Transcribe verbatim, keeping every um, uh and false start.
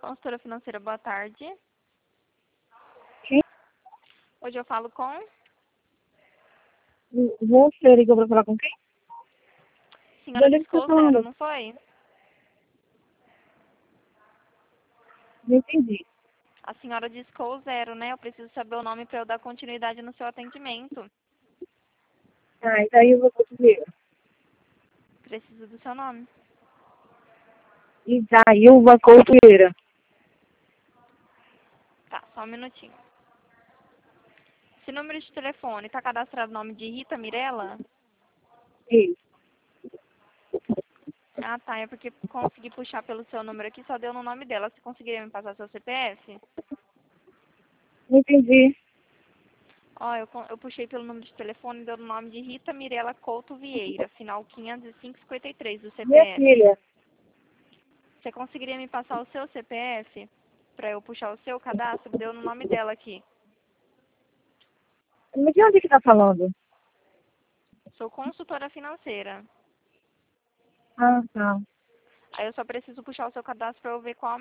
Consultora financeira, boa tarde. Quem? Hoje eu falo com Você ligou para falar com quem? senhora De onde você está Discoursero, falando? não foi? Não entendi. A senhora Discoursero, né? Eu preciso saber o nome para eu dar continuidade no seu atendimento. Ah, e daí eu vou ver. Preciso do seu nome. Isaílva Coutueira. Tá, só um minutinho. Esse número de telefone tá cadastrado o nome de Rita Mirella? Isso. Ah, tá. É porque consegui puxar pelo seu número aqui, só deu no nome dela. Você conseguiria me passar seu C P F? Não entendi. Ó, eu, con- eu puxei pelo número de telefone e deu no nome de Rita Mirella Couto Vieira, final quinhentos e cinco cinquenta e três do Minha C P F. filha. Você conseguiria me passar o seu C P F para eu puxar o seu cadastro? Deu no nome dela aqui. Mas de onde que tá falando? Sou consultora financeira. Ah, tá. Aí eu só preciso puxar o seu cadastro para eu ver qual